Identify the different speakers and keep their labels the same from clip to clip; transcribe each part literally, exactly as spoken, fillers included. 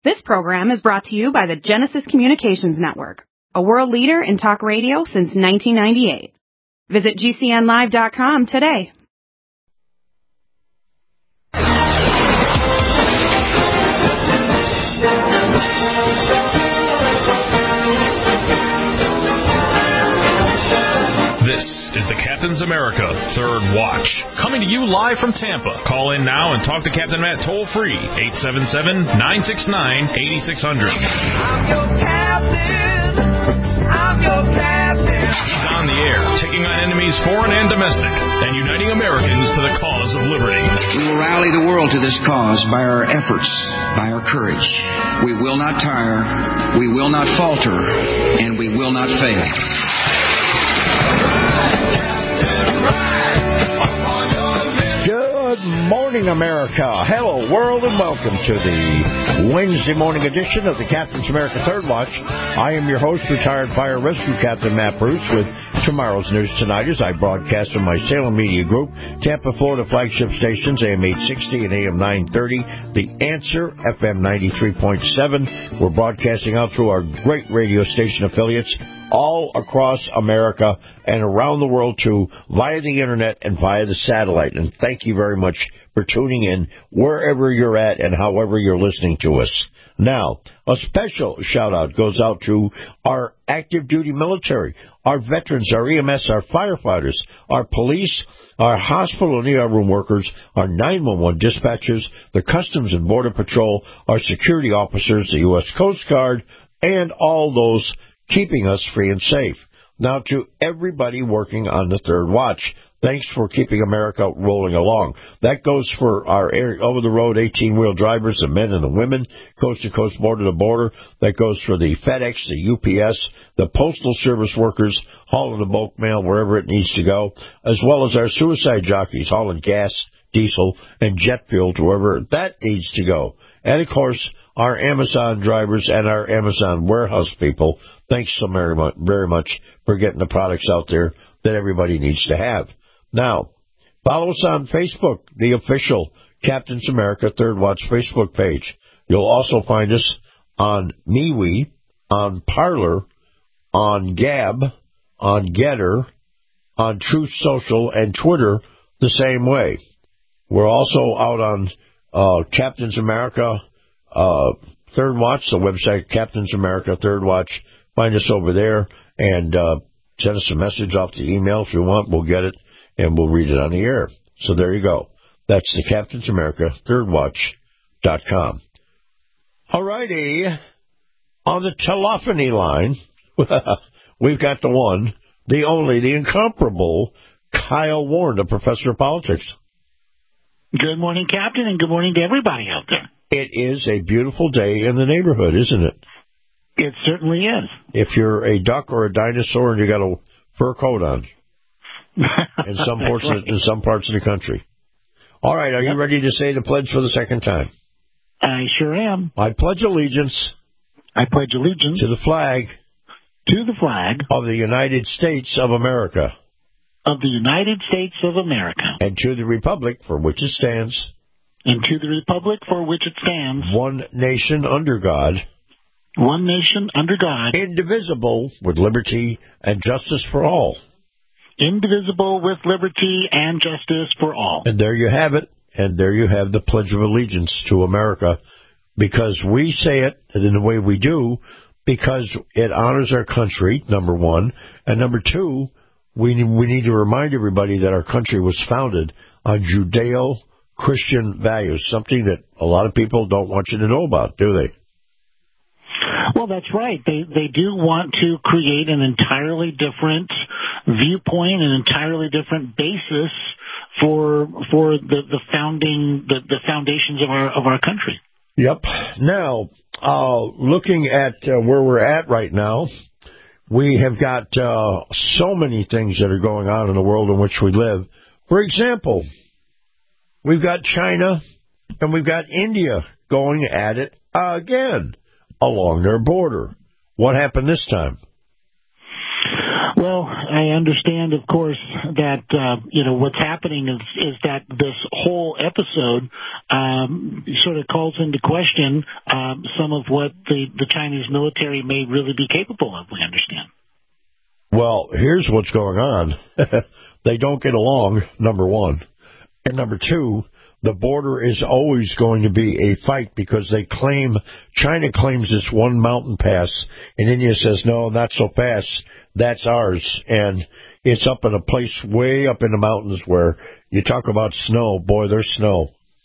Speaker 1: This program is brought to you by the Genesis Communications Network, a world leader in talk radio since nineteen ninety-eight. Visit G C N live dot com today.
Speaker 2: This is the Captain's America Third Watch, coming to you live from Tampa. Call in now and talk to Captain Matt toll-free, eight seven seven, nine six nine, eight six zero zero.
Speaker 3: I'm your captain. I'm your captain.
Speaker 2: He's on the air, taking on enemies foreign and domestic, and uniting Americans to the cause of liberty.
Speaker 4: We will rally the world to this cause by our efforts, by our courage. We will not tire, we will not falter, and we will not fail.
Speaker 5: Good morning, America. Hello, world, and welcome to the Wednesday morning edition of the Captain's America Third Watch. I am your host, retired fire rescue captain Matt Bruce, with tomorrow's news tonight as I broadcast on my Salem Media Group, Tampa, Florida flagship stations, A M eight sixty and A M nine thirty. The Answer, F M ninety-three point seven. We're broadcasting out through our great radio station affiliates all across America and around the world, too, via the Internet and via the satellite. And thank you very much for tuning in wherever you're at and however you're listening to us. Now, a special shout-out goes out to our active duty military, our veterans, our E M S, our firefighters, our police, our hospital and E R room workers, our nine one one dispatchers, the Customs and Border Patrol, our security officers, the U S Coast Guard, and all those keeping us free and safe. Now, to everybody working on the Third Watch, thanks for keeping America rolling along. That goes for our over-the-road eighteen-wheel drivers, the men and the women, coast-to-coast, border-to-border. That goes for the FedEx, the U P S, the Postal Service workers hauling the bulk mail wherever it needs to go, as well as our suicide jockeys hauling gas, diesel, and jet fuel to wherever that needs to go. And, of course, our Amazon drivers and our Amazon warehouse people, thanks so very much, very much for getting the products out there that everybody needs to have. Now, follow us on Facebook, the official Captain's America Third Watch Facebook page. You'll also find us on MeWe, on Parler, on Gab, on Getter, on Truth Social, and Twitter the same way. We're also out on uh, Captain's America uh, Third Watch, the website Captain's America Third Watch. Find us over there and uh, send us a message off the email if you want. We'll get it and we'll read it on the air. So there you go. That's the Captain's America Third Watch dot com. All righty. On the telephony line, we've got the one, the only, the incomparable Kyle Warren, the professor of politics.
Speaker 6: Good morning, Captain, and good morning to everybody out there.
Speaker 5: It is a beautiful day in the neighborhood, isn't it?
Speaker 6: It certainly is.
Speaker 5: If you're a duck or a dinosaur and you got a fur coat on, in some parts right. of, in some parts of the country. All right, are yep. you ready to say the pledge for the second time?
Speaker 6: I sure am.
Speaker 5: I pledge allegiance.
Speaker 6: I pledge allegiance
Speaker 5: to the flag.
Speaker 6: To the flag
Speaker 5: of the United States of America.
Speaker 6: Of the United States of America.
Speaker 5: And to the republic for which it stands.
Speaker 6: And to the republic for which it stands.
Speaker 5: One nation under God.
Speaker 6: One nation under God.
Speaker 5: Indivisible with liberty and justice for all.
Speaker 6: Indivisible with liberty and justice for all.
Speaker 5: And there you have it. And there you have the Pledge of Allegiance to America. Because we say it in the way we do, because it honors our country, number one. And number two, we we need to remind everybody that our country was founded on Judeo-Christian values, something that a lot of people don't want you to know about, do they?
Speaker 6: Well, that's right. They they do want to create an entirely different viewpoint, an entirely different basis for for the, the founding the, the foundations of our of our country.
Speaker 5: Yep. Now, uh, looking at uh, where we're at right now, we have got uh, so many things that are going on in the world in which we live. For example, we've got China and we've got India going at it again along their border. What happened this time?
Speaker 6: Well, I understand, of course, that, uh, you know, what's happening is, is that this whole episode um, sort of calls into question um, some of what the, the Chinese military may really be capable of, we understand.
Speaker 5: Well, here's what's going on. They don't get along, number one. And number two, the border is always going to be a fight because they claim, China claims this one mountain pass, and India says, no, not so fast. That's ours. And it's up in a place way up in the mountains where you talk about snow. Boy, there's snow.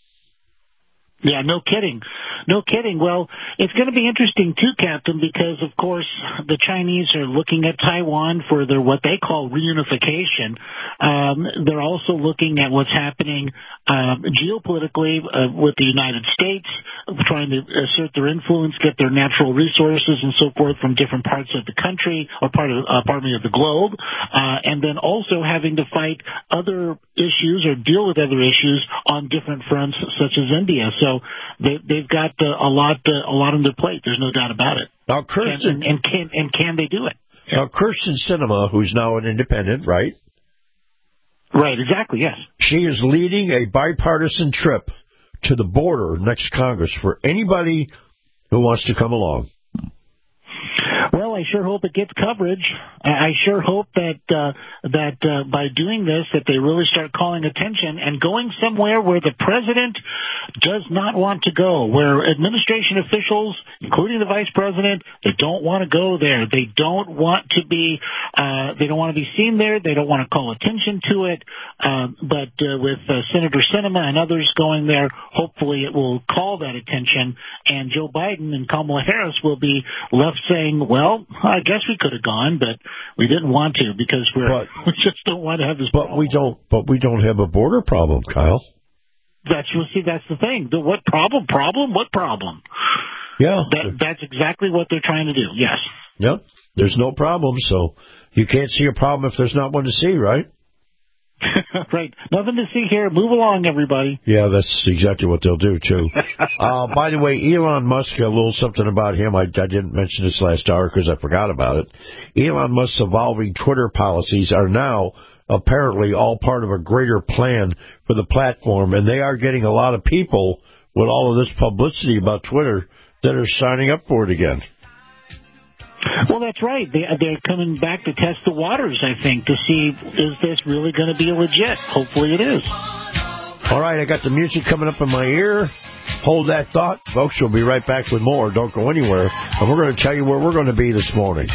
Speaker 6: Yeah, no kidding. No kidding. Well, it's going to be interesting, too, Captain, because, of course, the Chinese are looking at Taiwan for their what they call reunification. Um, they're also looking at what's happening um, geopolitically uh, with the United States, trying to assert their influence, get their natural resources and so forth from different parts of the country or part of, uh, pardon me, of the globe, uh, and then also having to fight other issues or deal with other issues on different fronts, such as India. So So they, they've got uh, a lot, uh, a lot on their plate. There's no doubt about it.
Speaker 5: Now, Kirsten,
Speaker 6: and, and, and can and can they do it?
Speaker 5: Now, Kirsten Sinema, who's now an independent, right?
Speaker 6: Right. Exactly. Yes.
Speaker 5: She is leading a bipartisan trip to the border next Congress for anybody who wants to come along.
Speaker 6: Well, I sure hope it gets coverage. I sure hope that uh, that uh, by doing this, that they really start calling attention and going somewhere where the president does not want to go, where administration officials, including the vice president, they don't want to go there. They don't want to be. Uh, they don't want to be seen there. They don't want to call attention to it. Uh, but uh, with uh, Senator Sinema and others going there, hopefully it will call that attention, and Joe Biden and Kamala Harris will be left saying, well, I guess we could have gone, but we didn't want to because we're but, we just don't want to have this.
Speaker 5: But
Speaker 6: problem.
Speaker 5: we don't. But we don't have a border problem, Kyle.
Speaker 6: That's you see. That's the thing. The what problem? Problem? What problem?
Speaker 5: Yeah.
Speaker 6: That, that's exactly what they're trying to do. Yes.
Speaker 5: Yep. There's no problem, so you can't see a problem if there's not one to see, right?
Speaker 6: Right. Nothing to see here. Move along, everybody.
Speaker 5: Yeah, that's exactly what they'll do, too. uh, by the way, Elon Musk, a little something about him. I, I didn't mention this last hour because I forgot about it. Elon Musk's evolving Twitter policies are now apparently all part of a greater plan for the platform, and they are getting a lot of people with all of this publicity about Twitter that are signing up for it again.
Speaker 6: Well, that's right. They, they're coming back to test the waters, I think, to see, is this really going to be legit? Hopefully it is.
Speaker 5: All right, I got the music coming up in my ear. Hold that thought. Folks, we'll be right back with more. Don't go anywhere. And we're going to tell you where we're going to be this morning.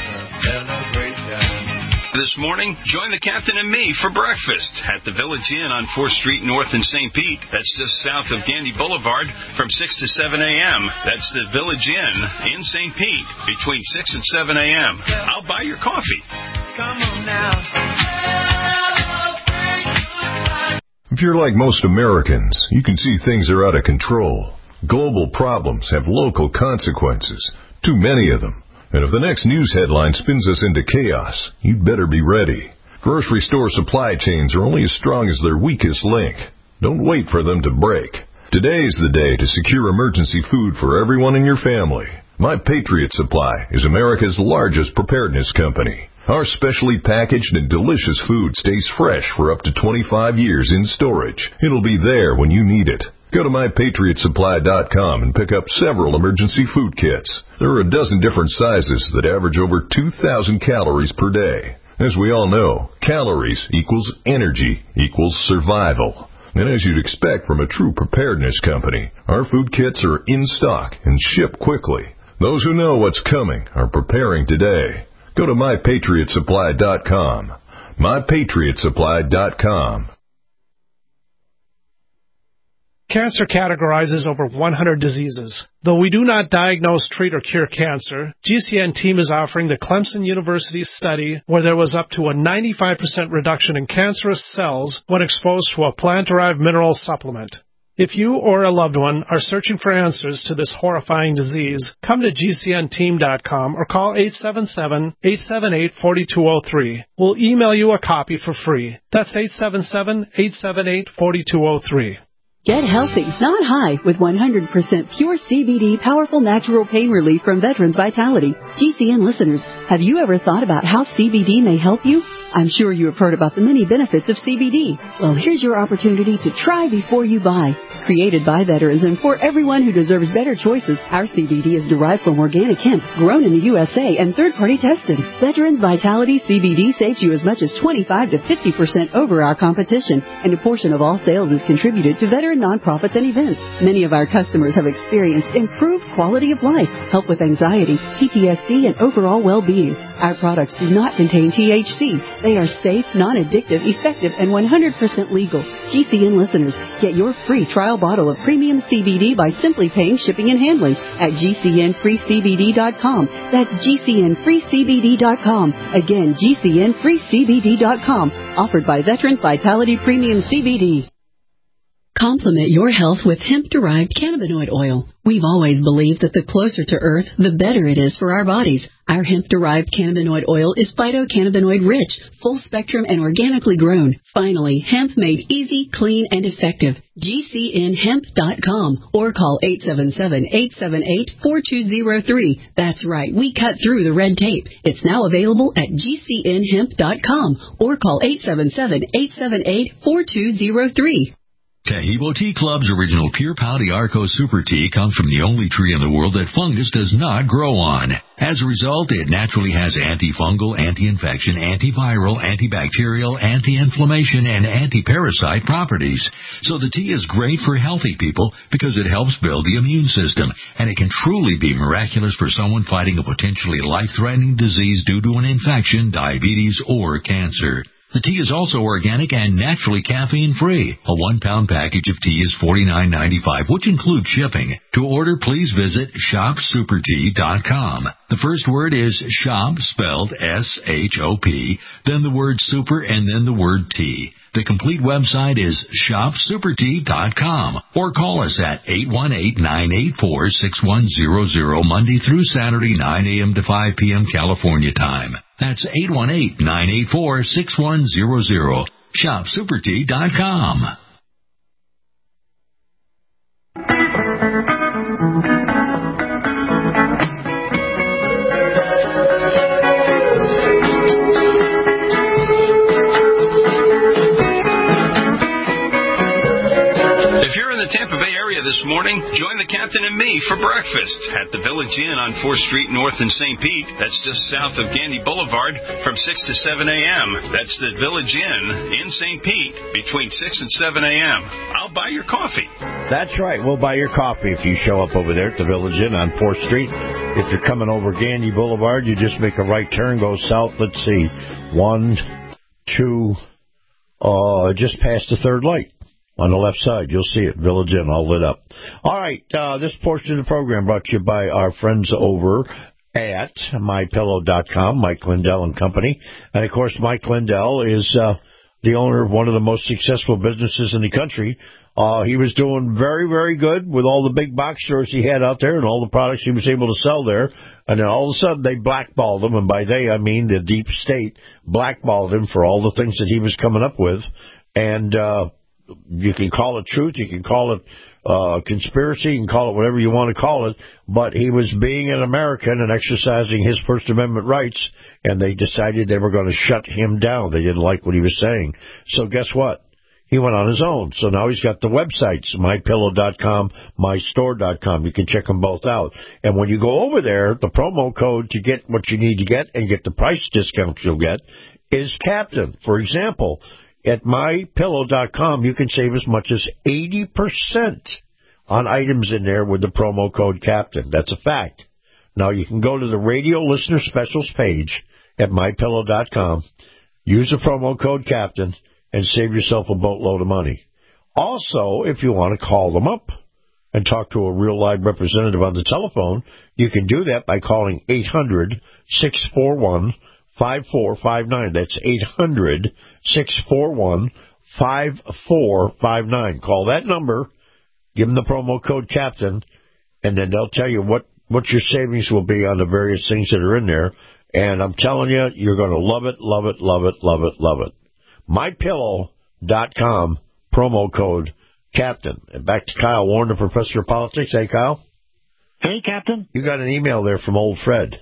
Speaker 7: This morning, join the captain and me for breakfast at the Village Inn on fourth Street North in Saint Pete. That's just south of Gandy Boulevard from six to seven a.m. That's the Village Inn in Saint Pete between six and seven a.m. I'll buy your coffee.
Speaker 3: Come on now.
Speaker 8: If you're like most Americans, you can see things are out of control. Global problems have local consequences, too many of them. And if the next news headline spins us into chaos, you'd better be ready. Grocery store supply chains are only as strong as their weakest link. Don't wait for them to break. Today is the day to secure emergency food for everyone in your family. My Patriot Supply is America's largest preparedness company. Our specially packaged and delicious food stays fresh for up to twenty-five years in storage. It'll be there when you need it. Go to my patriot supply dot com and pick up several emergency food kits. There are a dozen different sizes that average over two thousand calories per day. As we all know, calories equals energy equals survival. And as you'd expect from a true preparedness company, our food kits are in stock and ship quickly. Those who know what's coming are preparing today. Go to my patriot supply dot com. my patriot supply dot com.
Speaker 9: Cancer categorizes over one hundred diseases. Though we do not diagnose, treat, or cure cancer, G C N team is offering the Clemson University study where there was up to a ninety-five percent reduction in cancerous cells when exposed to a plant-derived mineral supplement. If you or a loved one are searching for answers to this horrifying disease, come to G C N team dot com or call eight seven seven, eight seven eight, four two zero three. We'll email you a copy for free. That's eight seven seven, eight seven eight, four two zero three.
Speaker 10: Get healthy, not high, with one hundred percent pure C B D powerful natural pain relief from Veterans Vitality. G C N listeners, have you ever thought about how C B D may help you? I'm sure you have heard about the many benefits of C B D. Well, here's your opportunity to try before you buy. Created by veterans and for everyone who deserves better choices, our C B D is derived from organic hemp, grown in the U S A and third-party tested. Veterans Vitality C B D saves you as much as twenty-five to fifty percent over our competition, and a portion of all sales is contributed to veteran nonprofits and events. Many of our customers have experienced improved quality of life, help with anxiety, P T S D, and overall well-being. Our products do not contain T H C. They are safe, non-addictive, effective, and one hundred percent legal. G C N listeners, get your free trial bottle of premium C B D by simply paying shipping and handling at G C N free C B D dot com. That's G C N free C B D dot com. Again, G C N free C B D dot com. Offered by Veterans Vitality Premium C B D. Complement your health with hemp-derived cannabinoid oil. We've always believed that the closer to Earth, the better it is for our bodies. Our hemp-derived cannabinoid oil is phytocannabinoid-rich, full-spectrum, and organically grown. Finally, hemp made easy, clean, and effective. G C N hemp dot com or call eight seven seven, eight seven eight, four two zero three. That's right, we cut through the red tape. It's now available at G C N hemp dot com or call eight seven seven, eight seven eight, four two zero three.
Speaker 11: Taheebo Tea Club's original Pure Pau D'Arco Super Tea comes from the only tree in the world that fungus does not grow on. As a result, it naturally has antifungal, anti-infection, antiviral, antibacterial, anti-inflammation, and anti-parasite properties. So the tea is great for healthy people because it helps build the immune system, and it can truly be miraculous for someone fighting a potentially life-threatening disease due to an infection, diabetes, or cancer. The tea is also organic and naturally caffeine-free. A one-pound package of tea is forty-nine ninety-five, which includes shipping. To order, please visit shop super tea dot com. The first word is shop, spelled S H O P, then the word super, and then the word tea. The complete website is shop super tea dot com or call us at eight one eight, nine eight four, six one zero zero Monday through Saturday, nine a.m. to five p.m. California time. That's eight one eight, nine eight four, six one zero zero. shop super tea dot com.
Speaker 7: If you're in the Tampa Bay area this morning, join the Captain and me for breakfast at the Village Inn on fourth Street North in Saint Pete. That's just south of Gandy Boulevard from six to seven a.m. That's the Village Inn in Saint Pete between six and seven a.m. I'll buy your coffee.
Speaker 5: That's right. We'll buy your coffee if you show up over there at the Village Inn on fourth Street. If you're coming over Gandy Boulevard, you just make a right turn, go south. Let's see. One, two, uh, just past the third light. On the left side, you'll see it, Village Inn, all lit up. All right, uh, this portion of the program brought to you by our friends over at my pillow dot com, Mike Lindell and Company. And, of course, Mike Lindell is uh, the owner of one of the most successful businesses in the country. Uh, he was doing very, very good with all the big box stores he had out there and all the products he was able to sell there. And then all of a sudden they blackballed him, and by they I mean the deep state blackballed him for all the things that he was coming up with. And uh you can call it truth, you can call it uh, conspiracy, you can call it whatever you want to call it, but he was being an American and exercising his First Amendment rights, and they decided they were going to shut him down. They didn't like what he was saying. So guess what? He went on his own. So now he's got the websites, my pillow dot com, my store dot com. You can check them both out. And when you go over there, the promo code to get what you need to get and get the price discount you'll get is Captain. For example, at my pillow dot com, you can save as much as eighty percent on items in there with the promo code Captain. That's a fact. Now, you can go to the radio listener specials page at my pillow dot com, use the promo code Captain, and save yourself a boatload of money. Also, if you want to call them up and talk to a real live representative on the telephone, you can do that by calling eight hundred, six four one, five four five nine. That's eight hundred, six four one, five four five nine. Call that number, give them the promo code Captain, and then they'll tell you what, what your savings will be on the various things that are in there. And I'm telling you, you're going to love it, love it, love it, love it, love it. my pillow dot com, promo code Captain. And back to Kyle Warren, the professor of politics. Hey, Kyle.
Speaker 6: Hey, Captain.
Speaker 5: You got an email there from old Fred.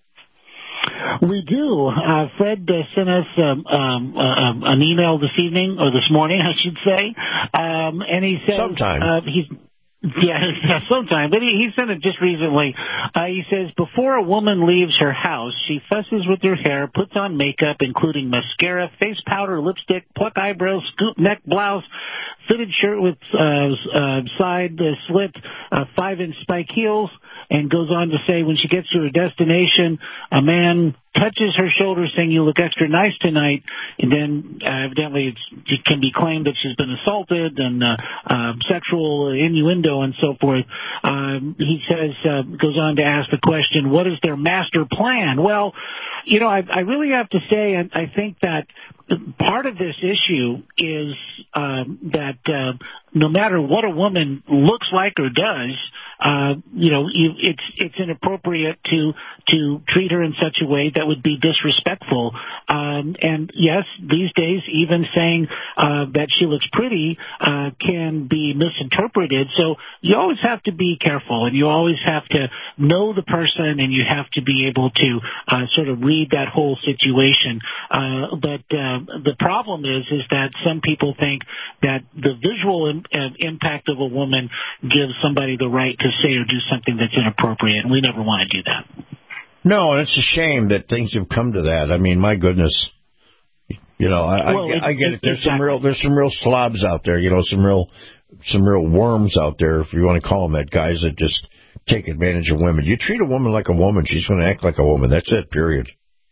Speaker 6: We do. Uh, Fred uh, sent us um, um, uh, an email this evening, or this morning, I should say, um, and he says...
Speaker 5: Sometime.
Speaker 6: Uh, he's... Yeah, yeah, sometime. But he, he sent it just recently. Uh, he says, before a woman leaves her house, she fusses with her hair, puts on makeup, including mascara, face powder, lipstick, pluck eyebrows, scoop neck blouse, fitted shirt with uh, uh, side uh, slit, uh, five-inch spike heels, and goes on to say when she gets to her destination, a man touches her shoulder saying, you look extra nice tonight, and then uh, evidently it's, it can be claimed that she's been assaulted and uh, uh, sexual innuendo and so forth. Um, he says, uh, goes on to ask the question, what is their master plan? Well, you know, I, I really have to say, I, I think that part of this issue is um, that uh, no matter what a woman looks like or does, uh, you know, you, it's it's inappropriate to to treat her in such a way that would be disrespectful. Um, and yes, these days, even saying uh, that she looks pretty uh, can be misinterpreted. So you always have to be careful, and you always have to know the person, and you have to be able to uh, sort of read that whole situation. Uh, but uh, the problem is, is that some people think that the visual im- uh, impact of a woman gives somebody the right to say or do something that's inappropriate, and we never want to do that.
Speaker 5: No, and it's a shame that things have come to that. I mean, my goodness. You know, I,
Speaker 6: well,
Speaker 5: I,
Speaker 6: it,
Speaker 5: I get it. There's
Speaker 6: exactly.
Speaker 5: some real, there's some real slobs out there. You know, some real, some real worms out there, if you want to call them that. Guys that just take advantage of women. You treat a woman like a woman, she's going to act like a woman. That's it. Period.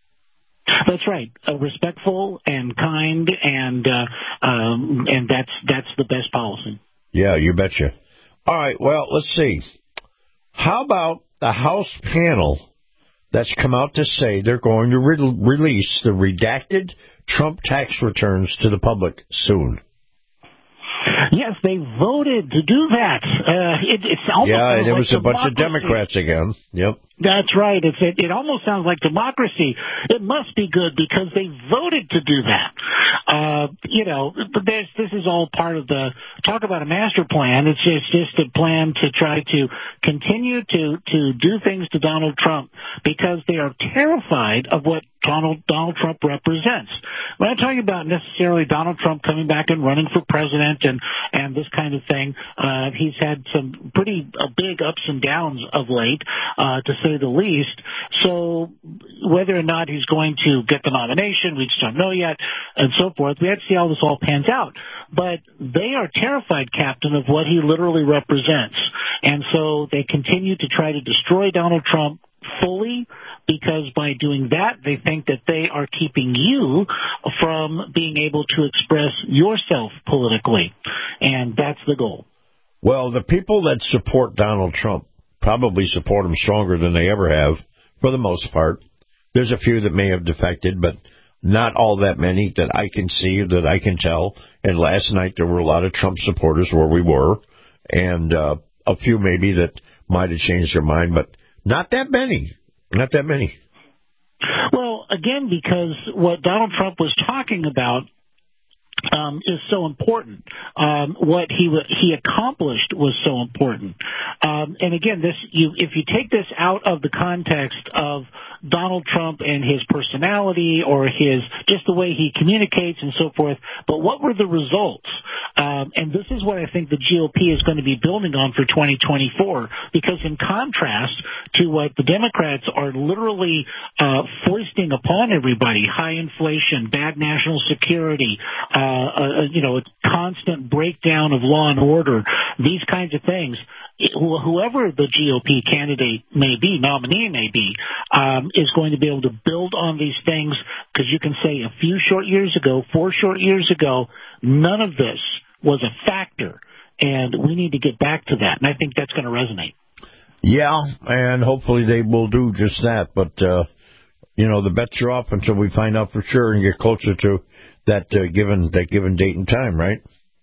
Speaker 6: That's right. Uh, respectful and kind, and uh, um, and that's that's the best policy.
Speaker 5: Yeah, you betcha. All right. Well, let's see. How about the House panel that's come out to say they're going to re- release the redacted Trump tax returns to the public soon?
Speaker 6: Yes, they voted to do that. Uh, it, it's almost
Speaker 5: yeah, and it
Speaker 6: like
Speaker 5: was a bunch of
Speaker 6: democracy.
Speaker 5: Democrats again. Yep.
Speaker 6: That's right. It's, it, it almost sounds like democracy. It must be good because they voted to do that. Uh, you know, but there's, this is all part of the, talk about a master plan. It's just, just a plan to try to continue to, to do things to Donald Trump because they are terrified of what Donald, Donald Trump represents. We're not talking about necessarily Donald Trump coming back and running for president and, and this kind of thing. Uh, he's had some pretty uh, big ups and downs of late, uh, to say the least. So whether or not he's going to get the nomination, we just don't know yet, and so forth. We have to see how this all pans out. But they are terrified, Captain, of what he literally represents. And so they continue to try to destroy Donald Trump fully, because by doing that, they think that they are keeping you from being able to express yourself politically. And that's the goal.
Speaker 5: Well, the people that support Donald Trump probably support him stronger than they ever have, for the most part. There's a few that may have defected, but not all that many that I can see, that I can tell. And last night there were a lot of Trump supporters where we were, and uh, a few maybe that might have changed their mind, but not that many. Not that many.
Speaker 6: Well, again, because what Donald Trump was talking about Um, is so important. Um, what he he accomplished was so important. Um, and again, this you if you take this out of the context of Donald Trump and his personality or his just the way he communicates and so forth, but what were the results? Um, and this is what I think the G O P is going to be building on for twenty twenty-four, because in contrast to what the Democrats are literally uh, foisting upon everybody, high inflation, bad national security, uh, Uh, you know, a constant breakdown of law and order, these kinds of things. It, whoever the G O P candidate may be, nominee may be, um, is going to be able to build on these things, because you can say a few short years ago, four short years ago, none of this was a factor, and we need to get back to that, and I think that's going to resonate.
Speaker 5: Yeah, and hopefully they will do just that, but, uh, you know, the bets are off until we find out for sure and get closer to that uh, given that given date and time, right?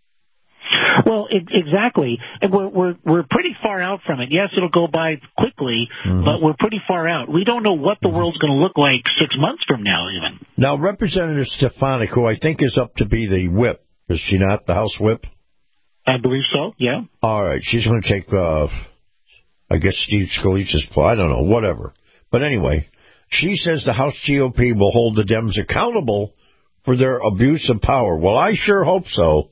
Speaker 6: Well, it, exactly. And we're, we're we're pretty far out from it. Yes, it'll go by quickly, mm-hmm. but we're pretty far out. We don't know what the mm-hmm. world's going to look like six months from now, even.
Speaker 5: Now, Representative Stefanik, who I think is up to be the whip, is she not the House whip?
Speaker 6: I believe so, yeah.
Speaker 5: All right, she's going to take, uh, I guess, Steve Scalise's place. I don't know, whatever. But anyway, she says the House G O P will hold the Dems accountable for their abuse of power. Well, I sure hope so.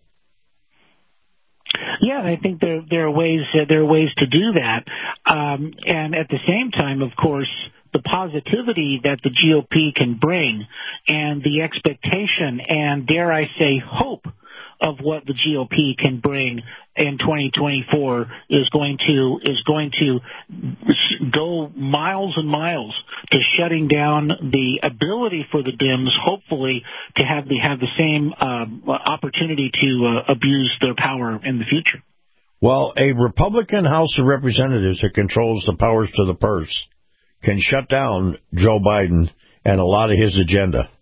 Speaker 6: Yeah, I think there there are ways uh, there are ways to do that, um, and at the same time, of course, the positivity that the G O P can bring, and the expectation, and dare I say, hope of what the G O P can bring in twenty twenty-four is going to is going to go miles and miles to shutting down the ability for the Dems, hopefully, to have the have the same uh, opportunity to uh, abuse their power in the future.
Speaker 5: Well, a Republican House of Representatives that controls the powers to the purse can shut down Joe Biden and a lot of his agenda.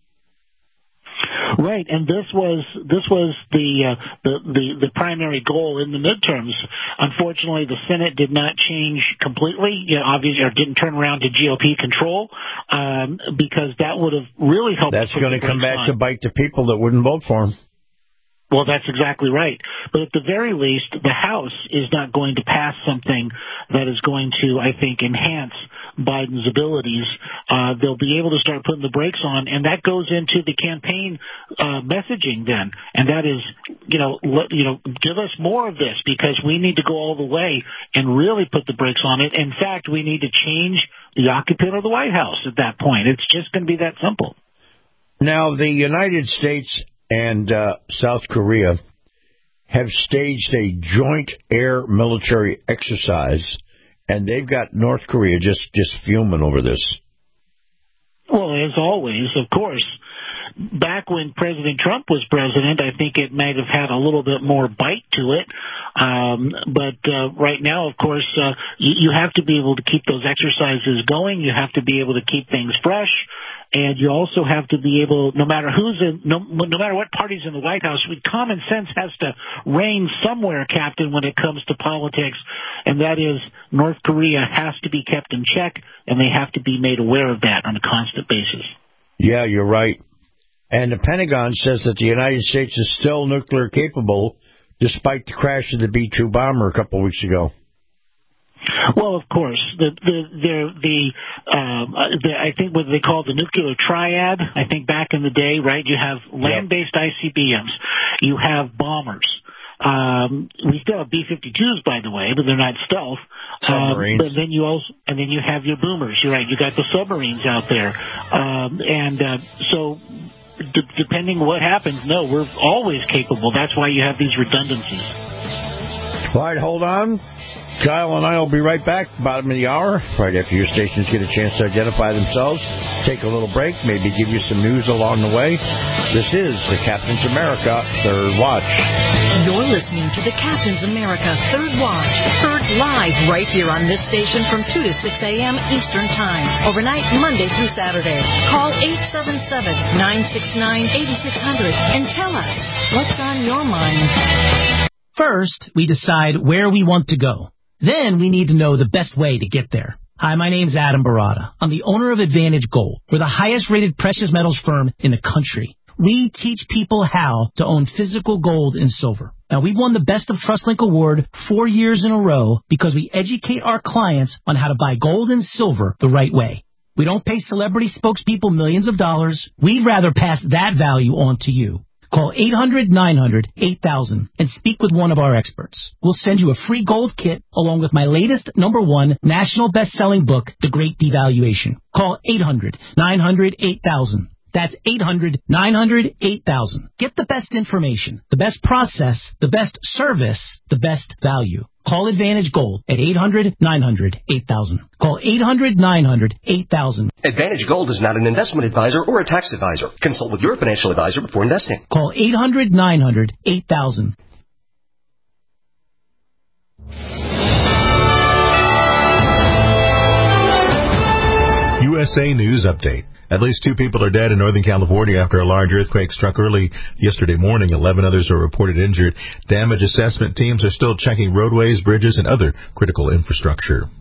Speaker 6: Right, and this was this was the, uh, the the the primary goal in the midterms. Unfortunately, the Senate did not change completely. You know, obviously, or didn't turn around to G O P control um, because that would have really helped.
Speaker 5: That's going to come back on. to bite the people that wouldn't vote for him.
Speaker 6: Well, that's exactly right. But at the very least, the House is not going to pass something that is going to, I think, enhance Biden's abilities. Uh, they'll be able to start putting the brakes on, and that goes into the campaign uh, messaging then. And that is, you know, let, you know, give us more of this because we need to go all the way and really put the brakes on it. In fact, we need to change the occupant of the White House at that point. It's just going to be that simple.
Speaker 5: Now, the United States and uh, South Korea have staged a joint air military exercise, and they've got North Korea just, just fuming over this.
Speaker 6: Well, as always, of course, back when President Trump was president, I think it might have had a little bit more bite to it. Um, but uh, right now, of course, uh, you, you have to be able to keep those exercises going. You have to be able to keep things fresh. And you also have to be able, no matter who's in, no, no matter what party's in the White House, common sense has to reign somewhere, Captain, when it comes to politics. And that is, North Korea has to be kept in check, and they have to be made aware of that on a constant basis.
Speaker 5: Yeah, you're right. And the Pentagon says that the United States is still nuclear capable, despite the crash of the B two bomber a couple of weeks ago.
Speaker 6: Well, of course, the the the, the, um, the I think what they call the nuclear triad. I think back in the day, right? You have land-based I C B Ms, you have bombers. Um, we still have B fifty-twos, by the way, but they're not stealth.
Speaker 5: Submarines.
Speaker 6: Um, but then you also, and then you have your boomers. You're right. You got the submarines out there, um, and uh, so. D- depending what happens, no, we're always capable. That's why you have these redundancies.
Speaker 5: All right, hold on. Kyle and I will be right back, bottom of the hour, right after your stations get a chance to identify themselves, take a little break, maybe give you some news along the way. This is the Captain's America Third Watch.
Speaker 12: You're listening to the Captain's America Third Watch, heard live right here on this station from two to six a.m. Eastern Time, overnight Monday through Saturday. Call eight seven seven, nine six nine, eight six zero zero and tell us what's on your mind.
Speaker 13: First, we decide where we want to go. Then we need to know the best way to get there. Hi, my name's Adam Barada. I'm the owner of Advantage Gold. We're the highest rated precious metals firm in the country. We teach people how to own physical gold and silver. Now, we've won the Best of TrustLink Award four years in a row because we educate our clients on how to buy gold and silver the right way. We don't pay celebrity spokespeople millions of dollars. We'd rather pass that value on to you. Call eight hundred, nine hundred, eight thousand and speak with one of our experts. We'll send you a free gold kit along with my latest number one national best-selling book, The Great Devaluation. Call eight hundred, nine hundred, eight thousand. That's eight hundred, nine hundred, eight thousand. Get the best information, the best process, the best service, the best value. Call Advantage Gold at eight hundred, nine hundred, eight thousand. Call eight hundred, nine hundred, eight thousand.
Speaker 14: Advantage Gold is not an investment advisor or a tax advisor. Consult with your financial advisor before investing.
Speaker 13: Call eight hundred, nine hundred, eight thousand.
Speaker 15: U S A News Update. At least two people are dead in Northern California after a large earthquake struck early yesterday morning. Eleven others are reported injured. Damage assessment teams are still checking roadways, bridges, and other critical infrastructure.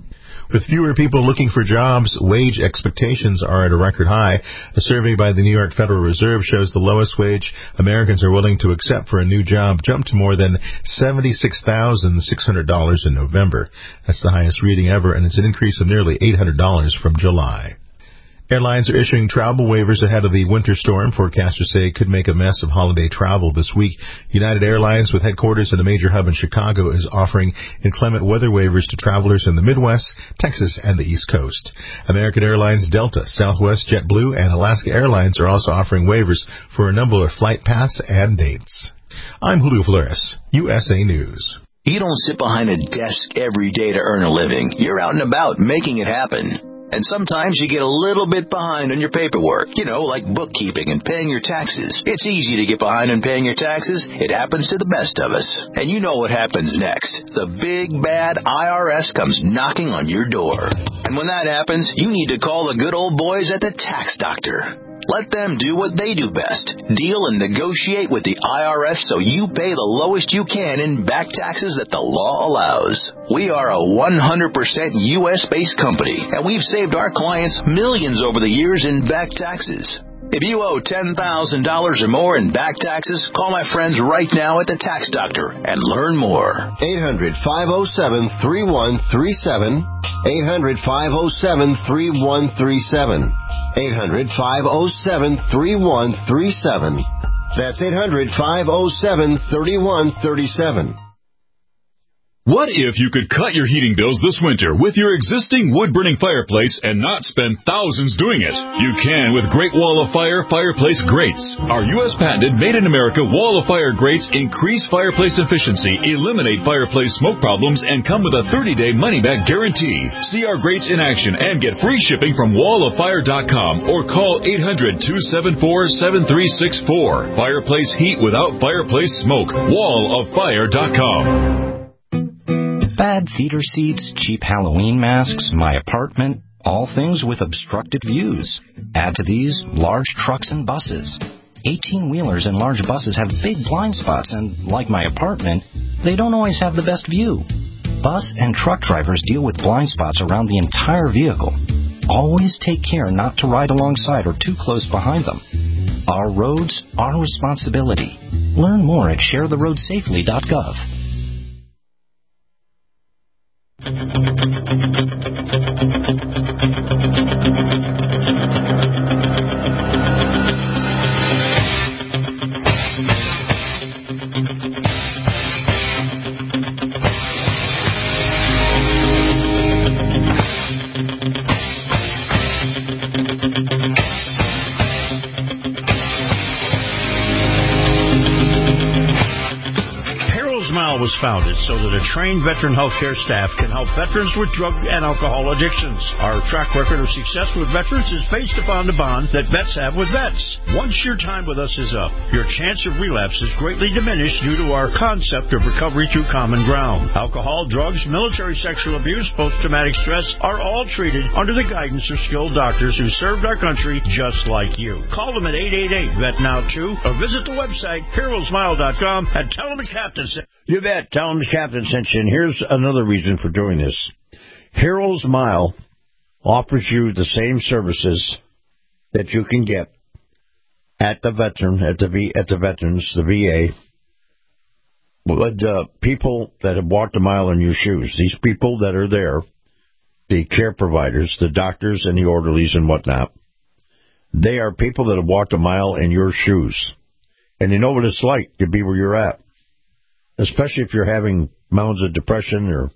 Speaker 15: With fewer people looking for jobs, wage expectations are at a record high. A survey by the New York Federal Reserve shows the lowest wage Americans are willing to accept for a new job jumped to more than seventy-six thousand six hundred dollars in November. That's the highest reading ever, and it's an increase of nearly eight hundred dollars from July. Airlines are issuing travel waivers ahead of the winter storm. Forecasters say it could make a mess of holiday travel this week. United Airlines, with headquarters in a major hub in Chicago, is offering inclement weather waivers to travelers in the Midwest, Texas, and the East Coast. American Airlines, Delta, Southwest, JetBlue, and Alaska Airlines are also offering waivers for a number of flight paths and dates. I'm Julio Flores, U S A News.
Speaker 16: You don't sit behind a desk every day to earn a living. You're out and about making it happen. And sometimes you get a little bit behind on your paperwork, you know, like bookkeeping and paying your taxes. It's easy to get behind on paying your taxes. It happens to the best of us. And you know what happens next. The big, bad I R S comes knocking on your door. And when that happens, you need to call the good old boys at the Tax Doctor. Let them do what they do best. Deal and negotiate with the I R S so you pay the lowest you can in back taxes that the law allows. We are a one hundred percent U S-based company, and we've saved our clients millions over the years in back taxes. If you owe ten thousand dollars or more in back taxes, call my friends right now at the Tax Doctor and learn more.
Speaker 17: eight hundred, five oh seven, three one three seven. eight hundred, five oh seven, three one three seven. eight hundred, five oh seven, three one three seven. That's eight hundred, five oh seven, three one three seven.
Speaker 18: What if you could cut your heating bills this winter with your existing wood-burning fireplace and not spend thousands doing it? You can with Great Wall of Fire Fireplace Grates. Our U S patented made-in-America Wall of Fire grates increase fireplace efficiency, eliminate fireplace smoke problems, and come with a thirty-day money-back guarantee. See our grates in action and get free shipping from wall of fire dot com or call eight hundred, two seven four, seven three six four. Fireplace heat without fireplace smoke. wall of fire dot com.
Speaker 19: Bad theater seats, cheap Halloween masks, my apartment, all things with obstructed views. Add to these large trucks and buses. eighteen-wheelers and large buses have big blind spots, and like my apartment, they don't always have the best view. Bus and truck drivers deal with blind spots around the entire vehicle. Always take care not to ride alongside or too close behind them. Our roads, our responsibility. Learn more at share the road safely dot gov.
Speaker 5: Was founded so that a trained veteran healthcare staff can help veterans with drug and alcohol addictions. Our track record of success with veterans is based upon the bond that vets have with vets. Once your time with us is up, your chance of relapse is greatly diminished due to our concept of recovery through common ground. Alcohol, drugs, military sexual abuse, post-traumatic stress are all treated under the guidance of skilled doctors who served our country just like you. Call them at eight eight eight, V E T Now two or visit the website, hero smile dot com, and tell them the captain said, you bet, tell them the captain sent you. And here's another reason for doing this. Heroes Mile offers you the same services that you can get at the veteran, at the v, at the veterans, the V A. But uh, people that have walked a mile in your shoes, these people that are there, the care providers, the doctors and the orderlies and whatnot, they are people that have walked a mile in your shoes. And they know what it's like to be where you're at. Especially if you're having mounds of depression or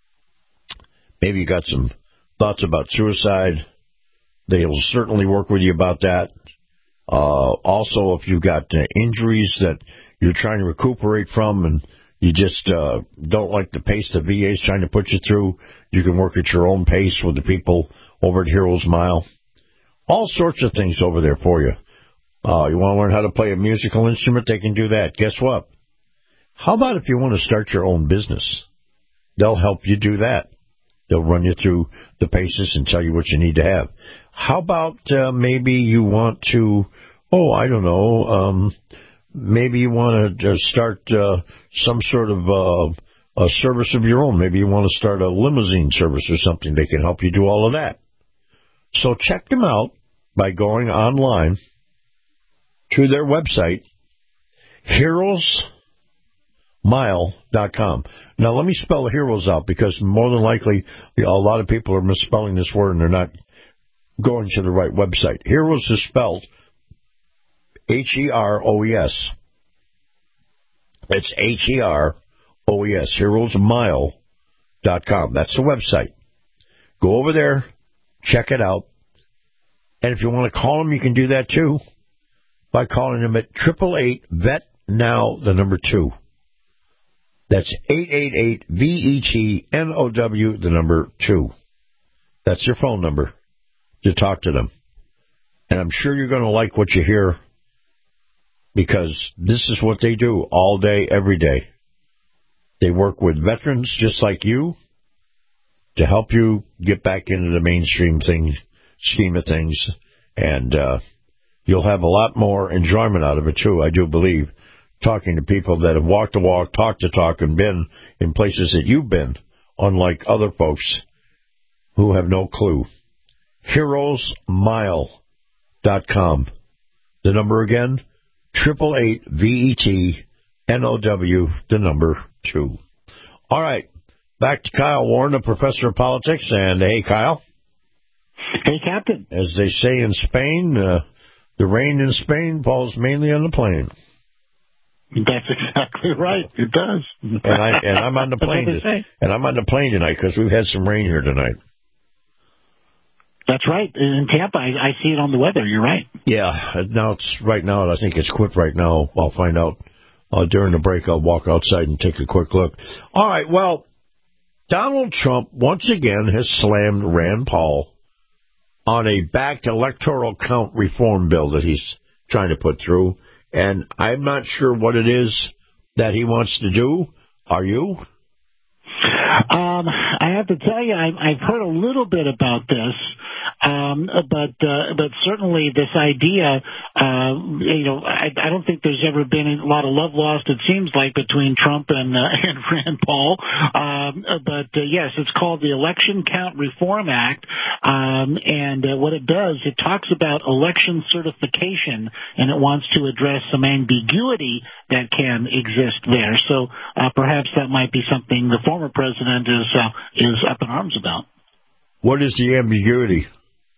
Speaker 5: maybe you got some thoughts about suicide. They'll certainly work with you about that. Uh, also, if you've got uh, injuries that you're trying to recuperate from and you just uh, don't like the pace the V A is trying to put you through, you can work at your own pace with the people over at Heroes Mile. All sorts of things over there for you. Uh, you want to learn how to play a musical instrument? They can do that. Guess what? How about if you want to start your own business? They'll help you do that. They'll run you through the paces and tell you what you need to have. How about uh, maybe you want to, oh, I don't know, um, maybe you want to uh, start uh, some sort of uh, a service of your own. Maybe you want to start a limousine service or something. They can help you do all of that. So check them out by going online to their website, heroes mile dot com. Now, let me spell the heroes out, because more than likely a lot of people are misspelling this word and they're not going to the right website. Heroes is spelled H E R O E S. It's H E R O E S, heroes mile dot com. That's the website. Go over there, check it out. And if you want to call them, you can do that too by calling them at eight eight eight, V E T, now the number two. That's eight eight eight, V E T, N O W, the number two. That's your phone number to talk to them. And I'm sure you're going to like what you hear, because this is what they do all day, every day. They work with veterans just like you to help you get back into the mainstream thing, scheme of things. And uh, you'll have a lot more enjoyment out of it, too, I do believe, talking to people that have walked the walk, talked the talk, and been in places that you've been, unlike other folks who have no clue. heroes mile dot com. The number again, eight eight eight, V E T, N O W, the number two. All right, back to Kyle Warren, a professor of politics. And hey, Kyle.
Speaker 6: Hey, Captain.
Speaker 5: As they say in Spain, uh, the rain in Spain falls mainly on the plain.
Speaker 6: That's exactly right. It does.
Speaker 5: And, I, and I'm on the plane. And I'm on the plane tonight because we've had some rain here tonight.
Speaker 6: That's right. In Tampa, I, I see it on the weather. You're right.
Speaker 5: Yeah. Now it's right now. I think it's quit right now. I'll find out uh, during the break. I'll walk outside and take a quick look. All right. Well, Donald Trump once again has slammed Rand Paul on a backed electoral count reform bill that he's trying to put through. And I'm not sure what it is that he wants to do. Are you?
Speaker 6: Um, I have to tell you, I, I've heard a little bit about this, um, but uh, but certainly this idea, uh, you know, I, I don't think there's ever been a lot of love lost, it seems like, between Trump and, uh, and Rand Paul. Um, but uh, yes, it's called the Election Count Reform Act, um, and uh, what it does, it talks about election certification, and it wants to address some ambiguity that can exist there. So uh, perhaps that might be something the former president is uh, is up in arms about.
Speaker 5: What is the ambiguity?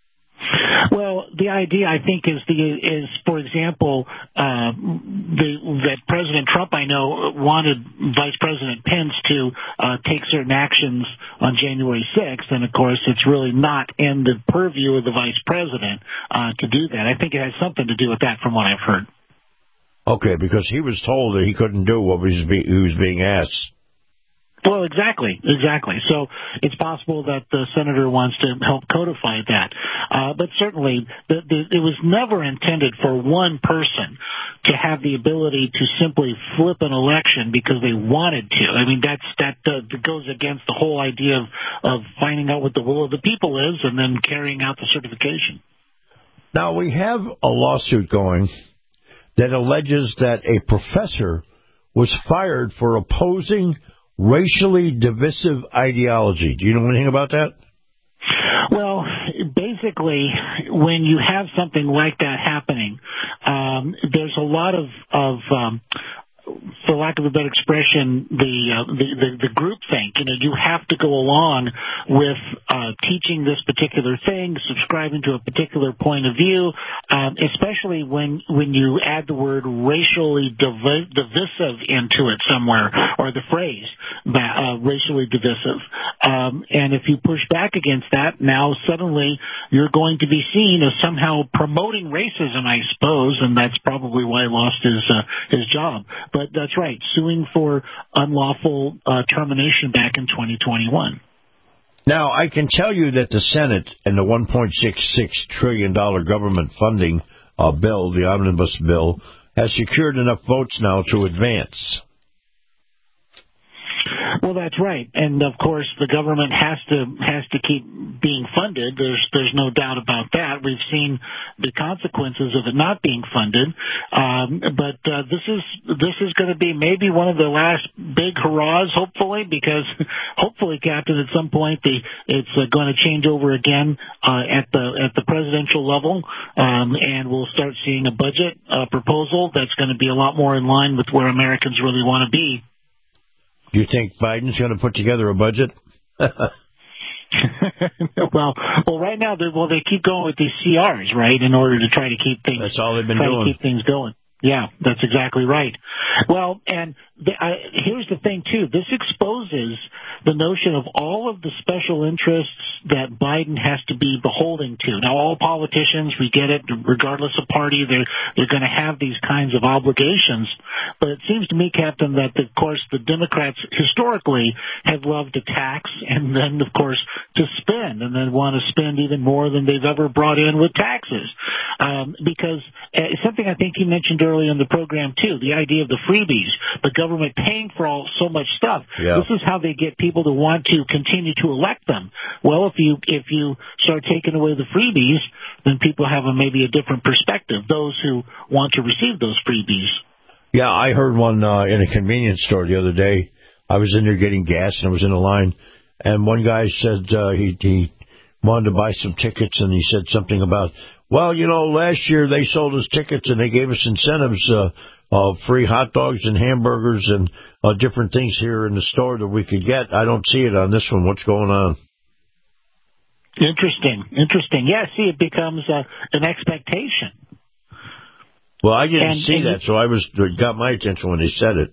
Speaker 6: Well, the idea, I think, is the is for example, uh, the, that President Trump, I know, wanted Vice President Pence to uh, take certain actions on January sixth, and of course, it's really not in the purview of the Vice President uh, to do that. I think it has something to do with that, from what I've heard.
Speaker 5: Okay, because he was told that he couldn't do what he was, be, he was being asked.
Speaker 6: Well, exactly, exactly. So it's possible that the senator wants to help codify that. Uh, but certainly, the, the, it was never intended for one person to have the ability to simply flip an election because they wanted to. I mean, that's that uh, goes against the whole idea of, of finding out what the will of the people is and then carrying out the certification.
Speaker 5: Now, we have a lawsuit going that alleges that a professor was fired for opposing racially divisive ideology. Do you know anything about that?
Speaker 6: Well, basically, when you have something like that happening, um, there's a lot of, of um, for lack of a better expression, the, uh, the, the, the groupthink. You know, you have to go along with uh, teaching this particular thing, subscribing to a particular point of view, um, especially when when you add the word racially div- divisive into it somewhere, or the phrase uh, racially divisive. Um, and if you push back against that, now suddenly you're going to be seen as somehow promoting racism, I suppose, and that's probably why he lost his uh, his job. But that's right, suing for unlawful uh, termination back in twenty twenty-one.
Speaker 5: Now, I can tell you that the Senate and the one point six six trillion dollars government funding uh, bill, the omnibus bill, has secured enough votes now to advance.
Speaker 6: Well, that's right, and of course the government has to has to keep being funded. There's there's no doubt about that. We've seen the consequences of it not being funded, um, but uh, this is this is going to be maybe one of the last big hurrahs, hopefully, because hopefully, Captain, at some point the it's uh, going to change over again uh, at the at the presidential level, um, and we'll start seeing a budget uh, proposal that's going to be a lot more in line with where Americans really want to be.
Speaker 5: Do you think Biden's going to put together a budget?
Speaker 6: well, well, right now, well, they keep going with these C Rs, right, in order to try to keep things.
Speaker 5: That's all they've been
Speaker 6: try
Speaker 5: doing.
Speaker 6: To keep things going. Yeah, that's exactly right. Well, and the, I, here's the thing, too. This exposes the notion of all of the special interests that Biden has to be beholden to. Now, all politicians, we get it, regardless of party, they're, they're going to have these kinds of obligations. But it seems to me, Captain, that, of course, the Democrats historically have loved to tax and then, of course, to spend, and then want to spend even more than they've ever brought in with taxes. Um, because uh, something I think you mentioned earlier in the program, too, the idea of the freebies, the government paying for all so much stuff.
Speaker 5: Yeah.
Speaker 6: This is how they get people to want to continue to elect them. Well, if you if you start taking away the freebies, then people have a, maybe a different perspective, those who want to receive those freebies.
Speaker 5: Yeah, I heard one uh, in a convenience store the other day. I was in there getting gas, and I was in a line, and one guy said uh, he, he wanted to buy some tickets, and he said something about, well, you know, last year they sold us tickets and they gave us incentives, uh, uh, free hot dogs and hamburgers and uh, different things here in the store that we could get. I don't see it on this one. What's going on?
Speaker 6: Interesting, interesting. Yeah, see, it becomes uh, an expectation.
Speaker 5: Well, I didn't
Speaker 6: and,
Speaker 5: see
Speaker 6: and
Speaker 5: that, so I was it got my attention when they said it.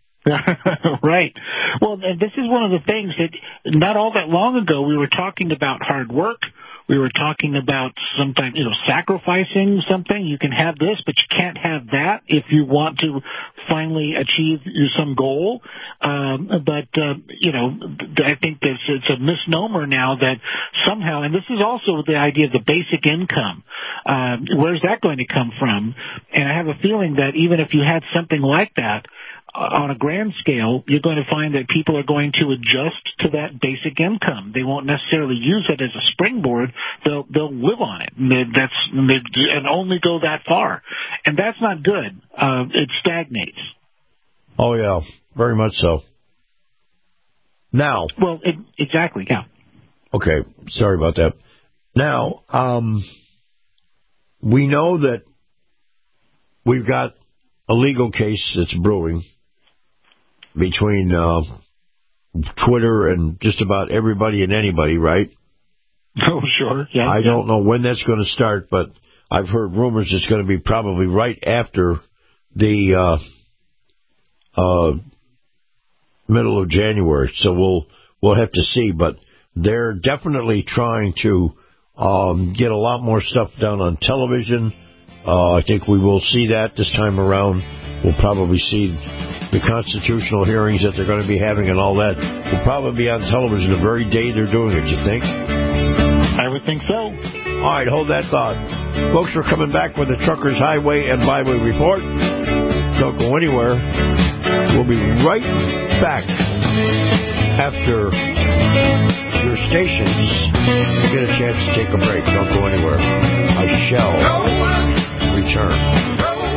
Speaker 6: Right. Well, and this is one of the things that not all that long ago we were talking about hard work. We were talking about sometimes, you know, sacrificing something. You can have this, but you can't have that if you want to finally achieve some goal. Um, but, uh, you know, I think that it's a misnomer now that somehow, and this is also the idea of the basic income. Um, where's that going to come from? And I have a feeling that even if you had something like that, on a grand scale, you're going to find that people are going to adjust to that basic income. They won't necessarily use it as a springboard. They'll they'll live on it. And that's and only go that far, and that's not good. Uh, it stagnates.
Speaker 5: Oh yeah, very much so. Now,
Speaker 6: well, it, exactly, yeah.
Speaker 5: Okay, sorry about that. Now, um, we know that we've got a legal case that's brewing between uh, Twitter and just about everybody and anybody, right?
Speaker 6: Oh, sure. Yeah.
Speaker 5: I
Speaker 6: yeah.
Speaker 5: don't know when that's going to start, but I've heard rumors it's going to be probably right after the uh, uh, middle of January. So we'll we'll have to see. But they're definitely trying to um, get a lot more stuff done on television. Uh, I think we will see that this time around. We'll probably see the constitutional hearings that they're going to be having and all that. Will probably be on television the very day they're doing it, you think?
Speaker 6: I would think so.
Speaker 5: All right, hold that thought. Folks, we're coming back with the Truckers Highway and Byway Report. Don't go anywhere. We'll be right back after your stations get a chance to take a break. Don't go anywhere. I shall return.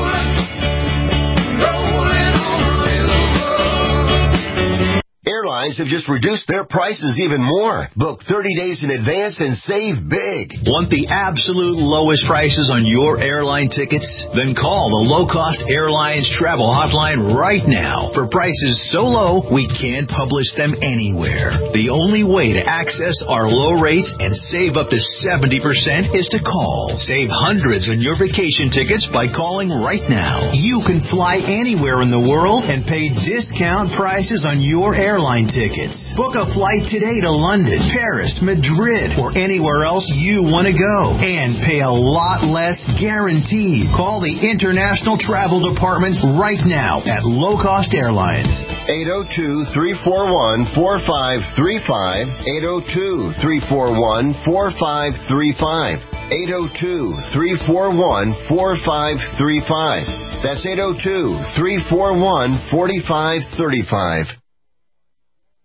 Speaker 17: Airlines have just reduced their prices even more. Book thirty days in advance and save big.
Speaker 11: Want the absolute lowest prices on your airline tickets? Then call the Low Cost Airlines Travel Hotline right now for prices so low we can't publish them anywhere. The only way to access our low rates and save up to seventy percent is to call. Save hundreds on your vacation tickets by calling right now. You can fly anywhere in the world and pay discount prices on your airline tickets. Book a flight today to London, Paris, Madrid, or anywhere else you want to go and pay a lot less guaranteed. Call the International Travel Department right now at Low Cost Airlines.
Speaker 17: eight oh two, three four one, four five three five. eight oh two, three four one, four five three five. eight oh two, three four one, four five three five. That's eight oh two, three four one, four five three five.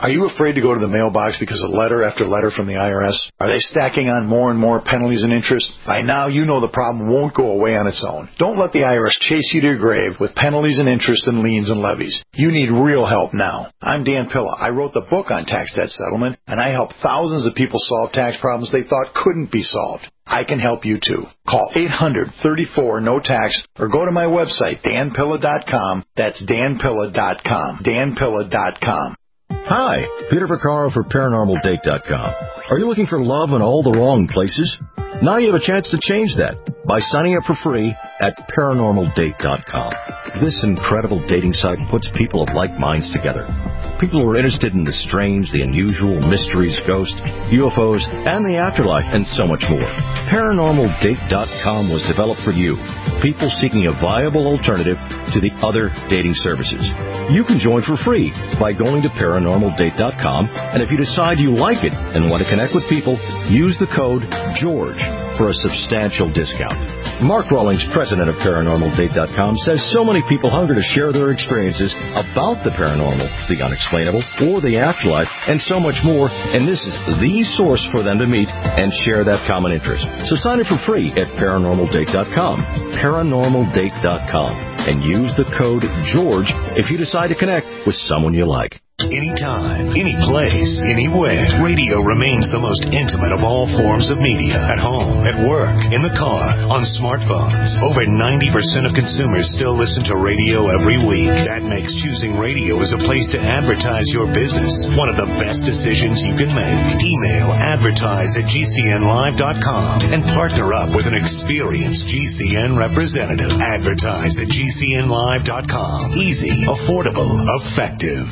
Speaker 20: Are you afraid to go to the mailbox because of letter after letter from the I R S? Are they stacking on more and more penalties and interest? By now, you know the problem won't go away on its own. Don't let the I R S chase you to your grave with penalties and interest and liens and levies. You need real help now. I'm Dan Pilla. I wrote the book on tax debt settlement, and I help thousands of people solve tax problems they thought couldn't be solved. I can help you too. Call eight hundred, thirty-four, no tax or go to my website, dan pilla dot com. That's dan pilla dot com. dan pilla dot com.
Speaker 21: Hi, Peter Vaccaro for paranormal date dot com. Are you looking for love in all the wrong places? Now you have a chance to change that by signing up for free at paranormal date dot com. This incredible dating site puts people of like minds together. People who are interested in the strange, the unusual, mysteries, ghosts, U F Os, and the afterlife, and so much more. paranormal date dot com was developed for you, people seeking a viable alternative to the other dating services. You can join for free by going to paranormal date dot com, and if you decide you like it and want to connect with people, use the code GEORGE for a substantial discount. Mark Rawlings, president of paranormal date dot com, says so many people hunger to share their experiences about the paranormal, the unexplainable, or the afterlife, and so much more, and this is the source for them to meet and share that common interest. So sign up for free at paranormal date dot com, paranormal date dot com, and use the code GEORGE if you decide to connect with someone you like.
Speaker 22: Anytime, any place, anywhere, radio remains the most intimate of all forms of media. At home, at work, in the car, on smartphones. Over ninety percent of consumers still listen to radio every week. That makes choosing radio as a place to advertise your business one of the best decisions you can make. Email advertise at g c n live dot com and partner up with an experienced G C N representative. Advertise at g c n live dot com. Easy, affordable, effective.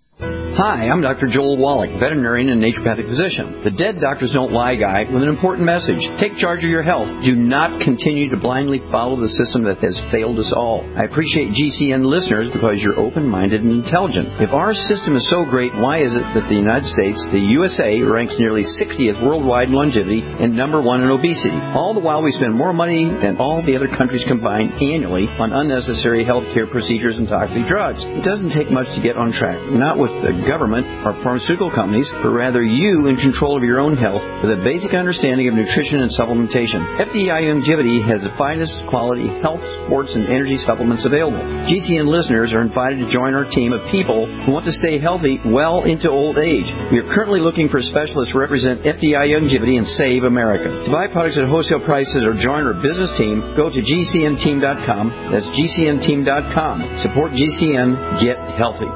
Speaker 4: Hi, I'm Doctor Joel Wallach, veterinarian and naturopathic physician. The Dead Doctors Don't Lie guy with an important message. Take charge of your health. Do not continue to blindly follow the system that has failed us all. I appreciate G C N listeners because you're open-minded and intelligent. If our system is so great, why is it that the United States, the U S A, ranks nearly sixtieth worldwide in longevity and number one in obesity? All the while we spend more money than all the other countries combined annually on unnecessary health care procedures and toxic drugs. It doesn't take much to get on track. Not with the government or pharmaceutical companies, but rather you in control of your own health with a basic understanding of nutrition and supplementation. F D I Longevity has the finest quality health, sports, and energy supplements available. G C N listeners are invited to join our team of people who want to stay healthy well into old age. We are currently looking for specialists to represent F D I Longevity and Save America. To buy products at wholesale prices or join our business team, go to g c n team dot com. That's g c n team dot com. Support G C N. Get healthy.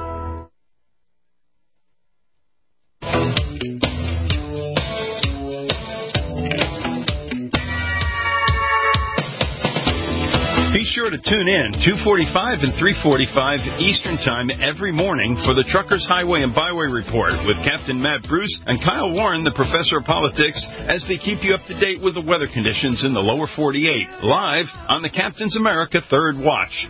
Speaker 7: Be sure to tune in two forty-five and three forty-five Eastern Time every morning for the Truckers Highway and Byway Report with Captain Matt Bruce and Kyle Warren, the Professor of Politics, as they keep you up to date with the weather conditions in the lower forty-eight, live on the Captain's America Third Watch.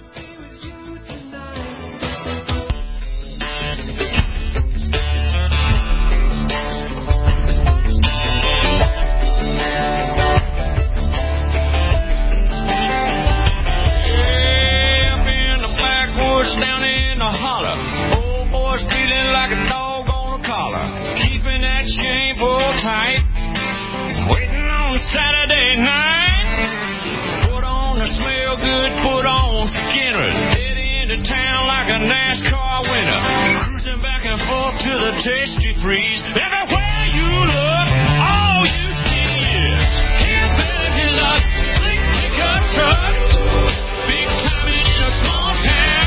Speaker 3: Down in the holler, old boy's feeling like a dog on a collar, keeping that chain pulled tight, waiting on Saturday night. Put on a smell good, put on Skinner, head into town like a NASCAR winner, cruising back and forth to the Tasty Freeze. Everywhere you look, all you see is hillbilly deluxe, slick pickup trucks, big time in a small town.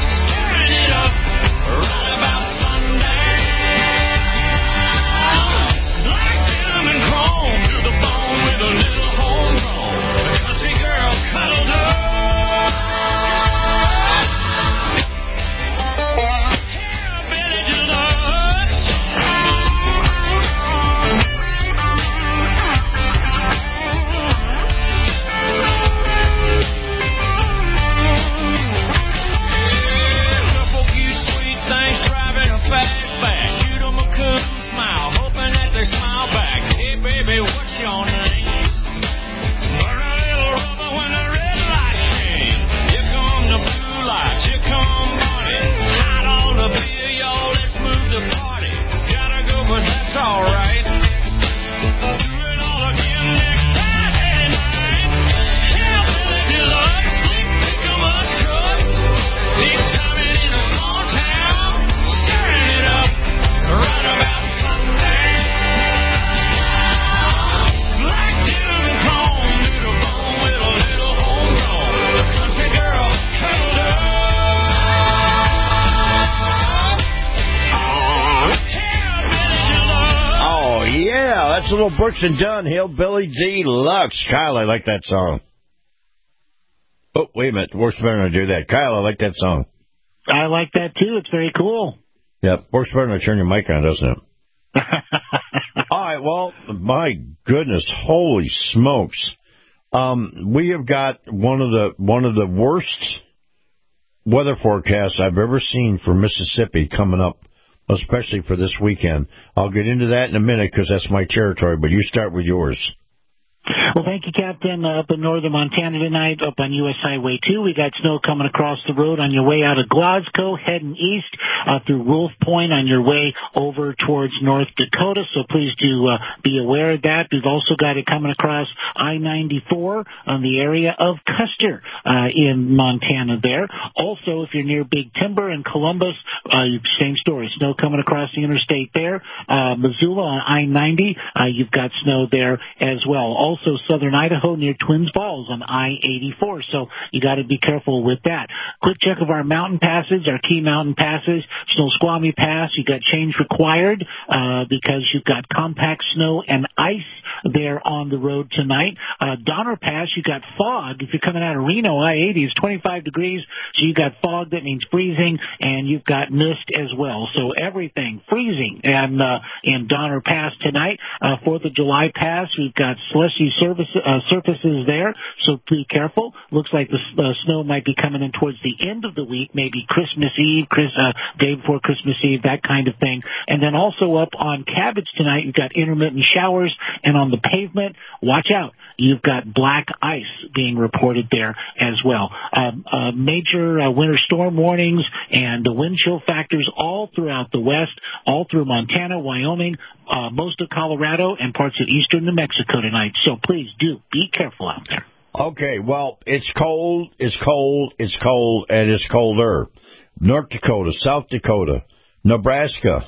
Speaker 3: Right about sundown, like diamond chrome to the bone with a little homegrown. The country girl cuddled up. Hillbilly deluxe.
Speaker 5: a little Brooks and Dunn, Hillbilly Deluxe. Kyle, I like that song. Oh, wait a minute. Works better than I do that. Kyle, I like that song.
Speaker 6: I like that, too. It's very cool.
Speaker 5: Yep, works better than I turn your mic on, doesn't it? All right, well, my goodness, holy smokes. Um, we have got one of the one of the worst weather forecasts I've ever seen for Mississippi coming up, especially for this weekend. I'll get into that in a minute because that's my territory, but you start with yours.
Speaker 6: Well, thank you, Captain. Uh, up in northern Montana tonight, up on U S Highway two, we got snow coming across the road on your way out of Glasgow, heading east uh, through Wolf Point on your way over towards North Dakota. So please do uh, be aware of that. We've also got it coming across I ninety-four on the area of Custer uh, in Montana there. Also, if you're near Big Timber in Columbus, uh, same story. Snow coming across the interstate there. Uh, Missoula on I ninety, uh, you've got snow there as well. Also, southern Idaho near Twins Falls on I eighty-four, so you got to be careful with that. Quick check of our mountain passes, our key mountain passes. Snoqualmie Pass, you got change required uh, because you've got compact snow and ice there on the road tonight. Uh, Donner Pass, you got fog. If you're coming out of Reno, I eighty is twenty-five degrees, so you got fog. That means freezing, and you've got mist as well. So everything freezing and uh, in Donner Pass tonight. Uh, Fourth of July Pass, we've got slushy Surface, uh, surfaces there, so be careful. Looks like the uh, snow might be coming in towards the end of the week, maybe Christmas Eve, Chris, uh, day before Christmas Eve, that kind of thing. And then also up on Cabbage tonight, you've got intermittent showers, and on the pavement, watch out. You've got black ice being reported there as well. Um, uh, major uh, winter storm warnings and the wind chill factors all throughout the west, all through Montana, Wyoming, uh, most of Colorado, and parts of eastern New Mexico tonight. So please do be careful out there.
Speaker 5: Okay, well, it's cold, it's cold, it's cold, and it's colder. North Dakota, South Dakota, Nebraska,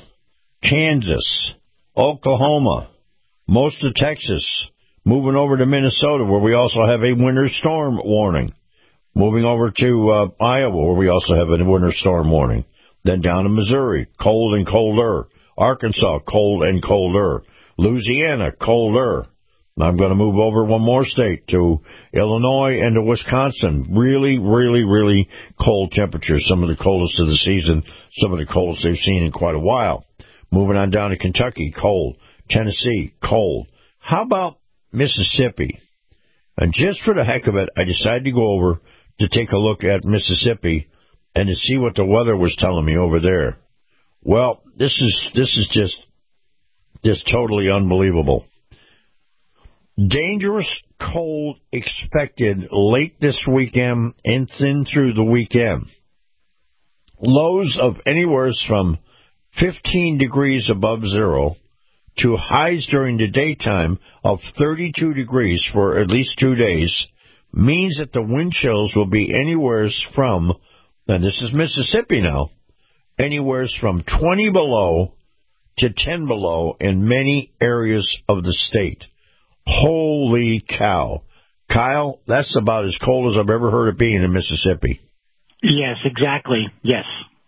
Speaker 5: Kansas, Oklahoma, most of Texas, moving over to Minnesota, where we also have a winter storm warning. Moving over to uh, Iowa, where we also have a winter storm warning. Then down to Missouri, cold and colder. Arkansas, cold and colder. Louisiana, colder. I'm going to move over one more state to Illinois and to Wisconsin. Really, really, really cold temperatures. Some of the coldest of the season, some of the coldest they've seen in quite a while. Moving on down to Kentucky, cold. Tennessee, cold. How about Mississippi? And just for the heck of it, I decided to go over to take a look at Mississippi and to see what the weather was telling me over there. Well, this is this is just just totally unbelievable. Dangerous cold expected late this weekend and then through the weekend. Lows of anywhere from fifteen degrees above zero to highs during the daytime of thirty-two degrees for at least two days means that the wind chills will be anywhere from, and this is Mississippi now, anywhere from twenty below to ten below in many areas of the state. Holy cow. Kyle, that's about as cold as I've ever heard it being in Mississippi.
Speaker 6: Yes, exactly. Yes.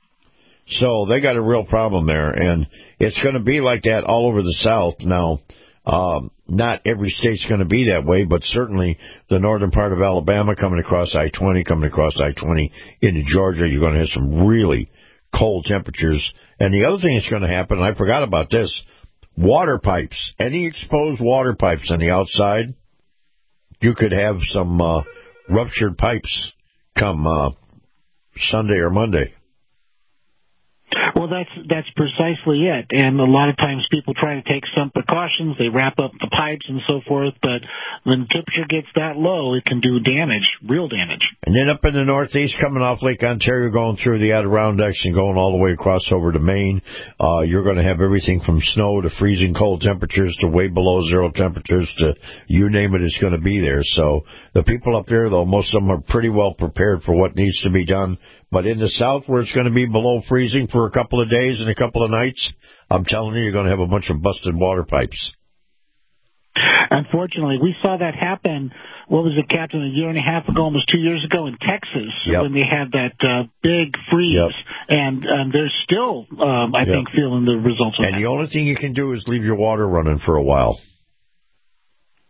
Speaker 5: So they got a real problem there, and it's going to be like that all over the South. Now, um, not every state's going to be that way, but certainly the northern part of Alabama coming across I twenty, coming across I twenty into Georgia, you're going to have some really cold temperatures. And the other thing that's going to happen, and I forgot about this, water pipes. Any exposed water pipes on the outside, you could have some uh, ruptured pipes come uh, Sunday or Monday.
Speaker 6: Well, that's that's precisely it. And a lot of times people try to take some precautions. They wrap up the pipes and so forth. But when the temperature gets that low, it can do damage, real damage.
Speaker 5: And then up in the Northeast, coming off Lake Ontario, going through the Adirondacks and going all the way across over to Maine, uh, you're going to have everything from snow to freezing cold temperatures to way below zero temperatures to you name it, it's going to be there. So the people up there, though, most of them are pretty well prepared for what needs to be done. But in the South, where it's going to be below freezing for a couple of days and a couple of nights, I'm telling you, you're going to have a bunch of busted water pipes.
Speaker 6: Unfortunately, we saw that happen, what was it, Captain, a year and a half ago, almost two years ago in Texas, yep. when they had that uh, big freeze. Yep. And um, they're still, um, I yep. think, feeling the results of
Speaker 5: and
Speaker 6: that.
Speaker 5: And the only thing you can do is leave your water running for a while.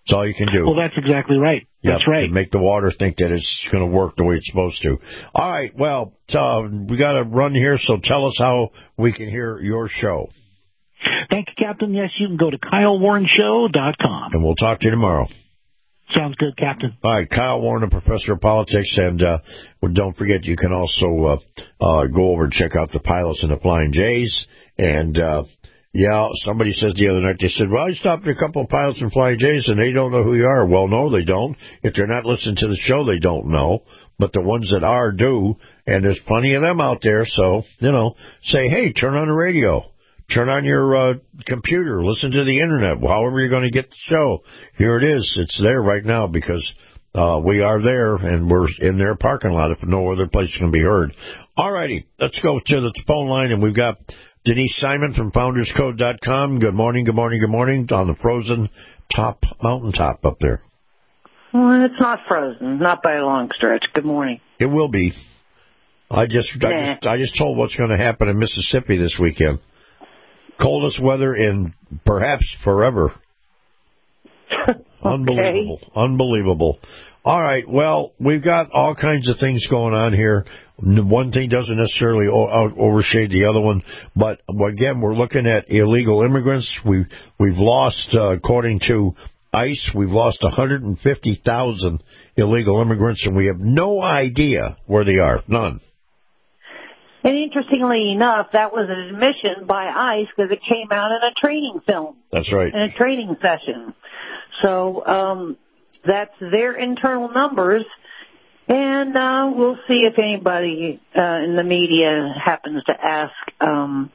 Speaker 5: That's all you can do.
Speaker 6: Well, that's exactly right. That's
Speaker 5: yep,
Speaker 6: right.
Speaker 5: Make the water think that it's going to work the way it's supposed to. All right. Well, uh, we got to run here, so tell us how we can hear your show.
Speaker 6: Thank you, Captain. Yes, you can go to Kyle Warren Show dot com.
Speaker 5: And we'll talk to you tomorrow.
Speaker 6: Sounds good, Captain.
Speaker 5: All right, Kyle Warren, a professor of politics, and uh, well, don't forget you can also uh, uh, go over and check out the pilots and the Flying J's. And uh, yeah, somebody said the other night, they said, "Well, I stopped a couple of pilots and Flying J's, and they don't know who you are." Well, no, they don't. If they're not listening to the show, they don't know. But the ones that are do, and there's plenty of them out there. So you know, say, hey, turn on the radio. Turn on your uh, computer, listen to the Internet, however you're going to get the show. Here it is. It's there right now because uh, we are there, and we're in their parking lot if no other place can be heard. All righty, let's go to the phone line, and we've got Denise Simon from Founders Code dot com. Good morning, good morning, good morning, on the frozen top mountaintop up there.
Speaker 1: Well, it's not frozen, not by a long stretch. Good morning.
Speaker 5: It will be. I just, nah. I just, I just told what's going to happen in Mississippi this weekend. Coldest weather in perhaps forever.
Speaker 1: Okay.
Speaker 5: Unbelievable. Unbelievable. All right. Well, we've got all kinds of things going on here. One thing doesn't necessarily overshade the other one. But again, we're looking at illegal immigrants. We've, we've lost, uh, according to ICE, we've lost one hundred fifty thousand illegal immigrants, and we have no idea where they are. None.
Speaker 1: And interestingly enough, that was an admission by ICE because it came out in a training film.
Speaker 5: That's right.
Speaker 1: In a training session. So um, that's their internal numbers. And uh, we'll see if anybody uh, in the media happens to ask um,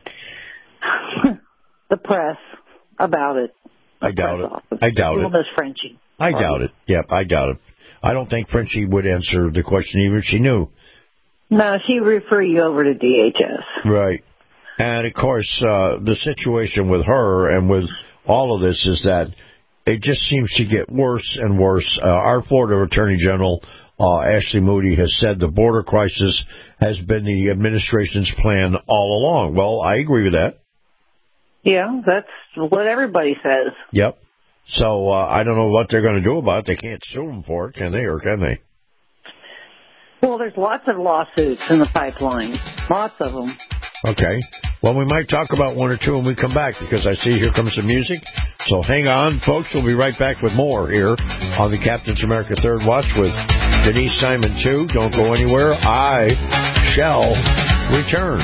Speaker 1: the press about it.
Speaker 5: I doubt it. I doubt it.
Speaker 1: Miss Frenchie.
Speaker 5: I doubt it. Yep, I doubt it. I don't think Frenchie would answer the question even if she knew.
Speaker 1: No, she refer you over to D H S.
Speaker 5: Right. And, of course, uh, the situation with her and with all of this is that it just seems to get worse and worse. Uh, our Florida Attorney General, uh, Ashley Moody, has said the border crisis has been the administration's plan all along. Well, I agree with that.
Speaker 1: Yeah, that's what everybody says.
Speaker 5: Yep. So uh, I don't know what they're going to do about it. They can't sue them for it, can they, or can they?
Speaker 1: Well, there's lots of lawsuits in the pipeline. Lots of them.
Speaker 5: Okay. Well, we might talk about one or two when we come back because I see here comes some music. So hang on, folks. We'll be right back with more here on the Captain's America Third Watch with Denise Simon, too. Don't go anywhere. I shall return.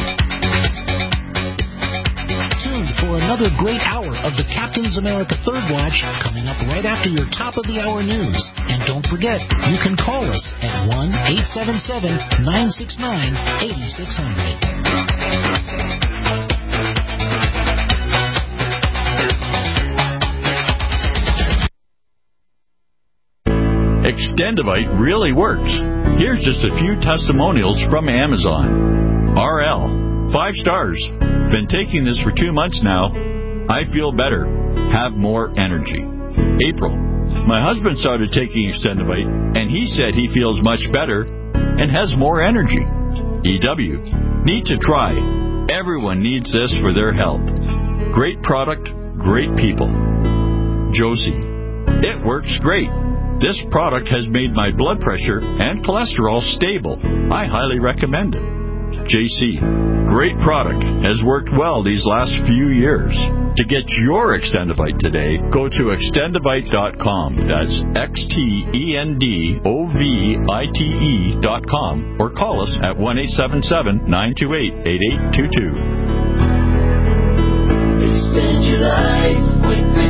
Speaker 13: For another great hour of the Captain's America Third Watch coming up right after your top of the hour news. And don't forget, you can call us at one eight seven seven, nine six nine, eight six zero zero.
Speaker 2: Extendivite really works. Here's just a few testimonials from Amazon. R L, five stars. Been taking this for two months now. I feel better. Have more energy. April, my husband started taking Extendivite, and he said he feels much better and has more energy. E W, need to try. Everyone needs this for their health. Great product, great people. Josie, it works great. This product has made my blood pressure and cholesterol stable. I highly recommend it. J C, great product, has worked well these last few years. To get your Extendivite today, go to extendivite dot com. That's X T E N D O V I T E dot com or call us at one eight seven seven, nine two eight, eight eight two two.
Speaker 23: Extend your life with